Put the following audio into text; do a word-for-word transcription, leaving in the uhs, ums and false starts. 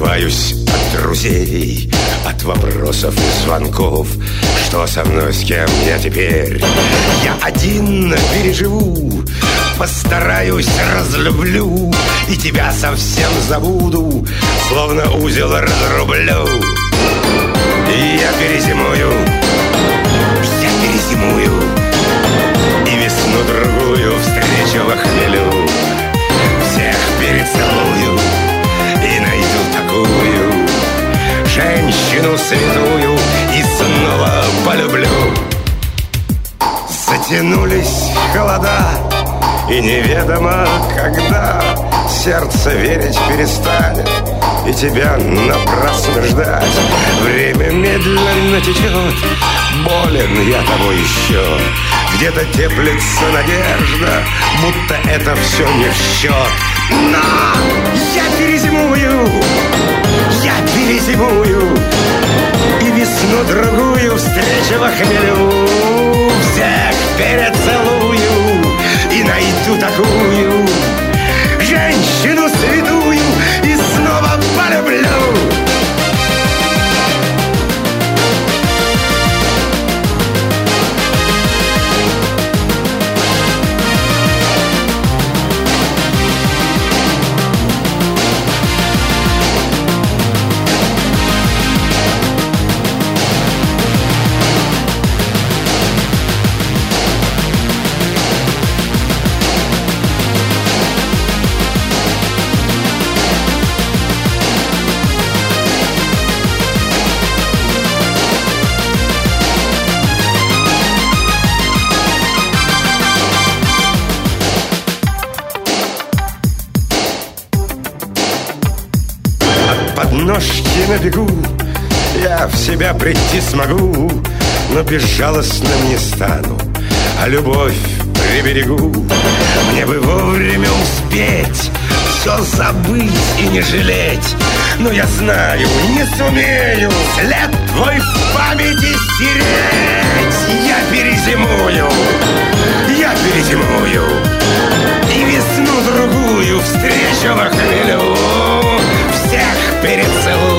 Скрываюсь от друзей, от вопросов и звонков. Что со мной, с кем я теперь? Я один переживу, постараюсь, разлюблю, и тебя совсем забуду, словно узел разрублю. И я перезимую, я перезимую, и весну другую встречу во хмелю. Всех перецелую и найду такую женщину святую и снова полюблю. Затянулись холода, и неведомо когда сердце верить перестанет, и тебя напрасно ждать. Время медленно течет, болен я тобой еще. Где-то теплится надежда, будто это все не в счет. Но я перезимую, я перезимую, и весну другую встречу во хмелю. Всех перецелую и найду такую женщину святую и снова полюблю. Подножки на бегу, я в себя прийти смогу, но безжалостным не стану, а любовь приберегу. Мне бы вовремя успеть все забыть и не жалеть, но я знаю, не сумею след твой в памяти стереть. Я перезимую, я перезимую, и весну другую встречу во хмелю. Всех перецелую